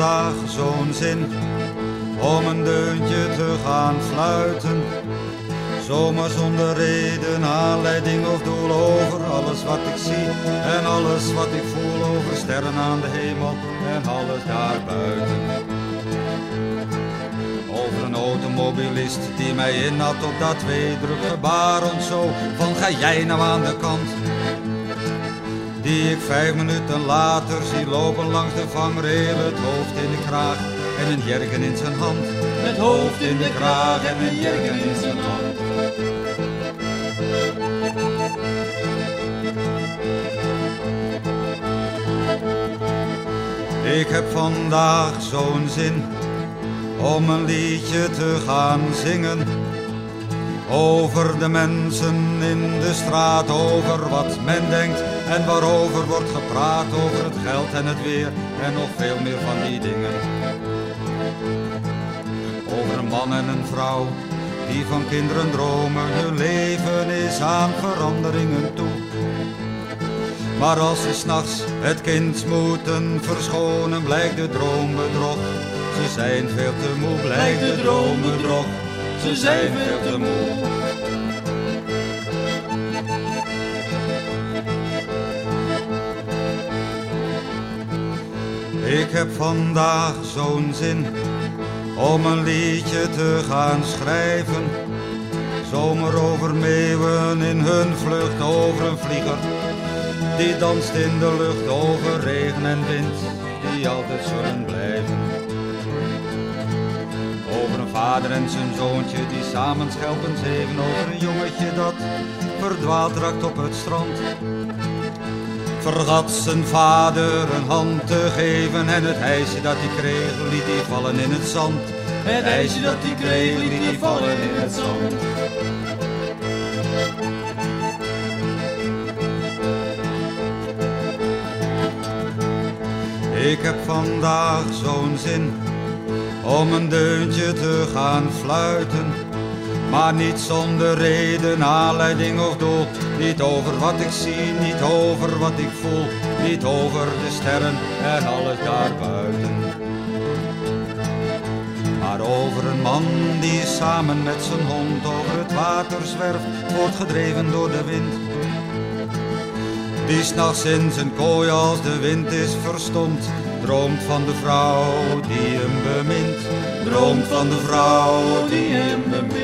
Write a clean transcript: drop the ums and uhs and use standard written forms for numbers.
vandaag zo'n zin om een deuntje te gaan fluiten. Zomaar zonder reden, aanleiding of doel, over alles wat ik zie en alles wat ik voel, over sterren aan de hemel en alles daarbuiten. Over een automobilist die mij inhad op dat tweedruk gebaar ons zo van ga jij nou aan de kant. Die ik 5 minuten later zie lopen langs de vangrail, het hoofd in de kraag en een jerken in zijn hand. Het hoofd in de kraag en een jerken in zijn hand. Ik heb vandaag zo'n zin om een liedje te gaan zingen. Over de mensen in de straat, over wat men denkt en waarover wordt gepraat. Over het geld en het weer en nog veel meer van die dingen. Over een man en een vrouw die van kinderen dromen. Hun leven is aan veranderingen toe. Maar als ze 's nachts het kind moeten verschonen, blijkt de droom bedrog. Ze zijn veel te moe, blijkt de droom bedrog. Ze zijn veel te moe. Ik heb vandaag zo'n zin om een liedje te gaan schrijven. Zomaar over meeuwen in hun vlucht, over een vlieger die danst in de lucht, over regen en wind die altijd zullen blijven. Over een vader en zijn zoontje die samen schelpen zeven, over een jongetje dat verdwaald raakt op het strand. Vergat zijn vader een hand te geven en het ijsje dat hij kreeg liet hij vallen in het zand. Het ijsje dat hij kreeg liet hij vallen in het zand. Ik heb vandaag zo'n zin om een deuntje te gaan fluiten. Maar niet zonder reden, aanleiding of doel. Niet over wat ik zie, niet over wat ik voel. Niet over de sterren en alles daarbuiten. Maar over een man die samen met zijn hond over het water zwerft, wordt gedreven door de wind. Die 's nachts in zijn kooi als de wind is verstomd, droomt van de vrouw die hem bemint. Droomt van de vrouw die hem bemint.